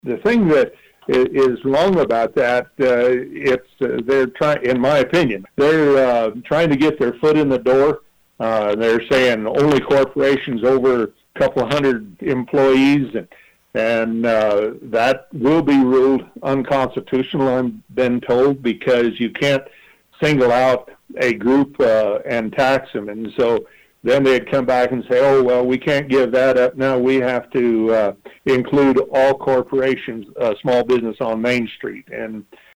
the thing that is wrong about that, they're trying, in my opinion, they're trying to get their foot in the door. They're saying only corporations over a couple hundred employees, and that will be ruled unconstitutional, I've been told, because you can't single out a group and tax them. And so then they'd come back and say, oh, well, we can't give that up. No, we have to include all corporations, small business on Main Street. And